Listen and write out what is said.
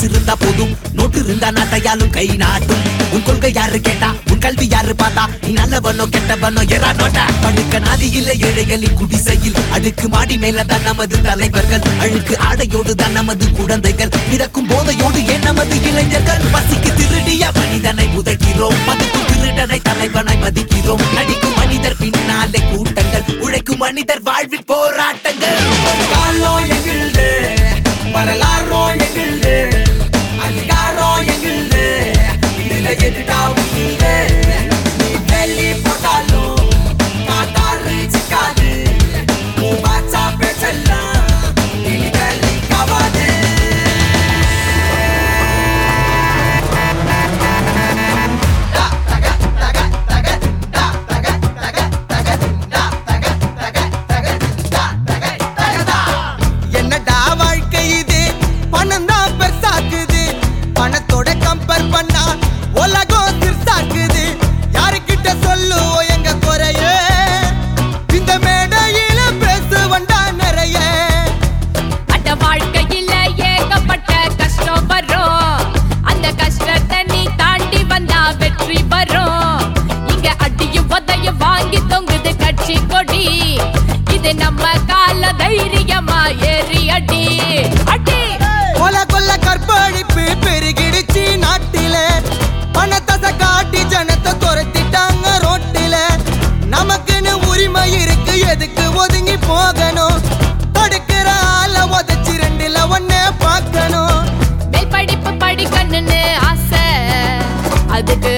இருந்தா போதும், நோட்டு இருந்தா நாட்டையாலும் கை நாட்டும். உன் கொள்கை யாரு கேட்டா, உன் கல்வி யாரு பார்த்தா, நீ நல்லவனோ கெட்டவனோ எறா நோட்டா. படுக்க நாதி இல்ல ஏழைகளின் குடிசையில், அடுக்கு மாடி மேலதான் நமது தலைவர்கள், அழுக்கு ஆடையோடு தான் நமது குழந்தைகள், மிதக்கும் போதையோடு ஏன் நமது இளைஞர்கள். பசிக்கு திருடிய மனிதனை உதைக்கிறோம், மதுக்கு திருடனை தலைவனை மதிக்கிறோம். நடிக்கும் மனிதர் பின்னாலே கூட்டங்கள், உழைக்கும் மனிதர் வாழ்வில் போராட்டங்கள். வரலாறோ எங்கில்து, அதிகாரோ எங்கில்து, இதுல எதுடா உங்கில்து. நீ வெள்ளி போட்டாலும் காட்டாறு சிக்காது, நீ பாச்சா பேச்செல்லாம் நீ வெள்ளி காவாது. என்னடா வாழ்க்கை இது, பணம் தான் பெருசாக்குது, பணத்தோட கம்பேர் பண்ணா உலகம் சிறுசாக்குது. யாருக்கிட்ட சொல்லுவோம் எங்க குறைய, இந்த மேடையில பேசுவண்டா நிறைய. அந்த வாழ்க்கையில ஏகப்பட்ட கஷ்டம் வரும், அந்த கஷ்டத்தை நீ தாண்டி வந்தா வெற்றி வரும். இங்க அடியும் உதையும் வாங்கி தொங்குது கட்சி கொடி, இது நம்ம கால தைரியமா ஏறி அடி அடி. கொல கொல்ல கற்பழிப்பு பெருகிடுச்சு நாட்டில, பணத்தை காட்டி ஜனத்தை துரத்திட்டாங்க ரோட்டில. நமக்குன்னு உரிமை இருக்கு, எதுக்கு ஒதுங்கி போகணும், தடுக்கிற ஆள உதச்சி ரெண்டுல ஒன்னே பார்க்கணும். மேல் படிப்பு படிக்கணும்னு ஆசை, அதுக்கு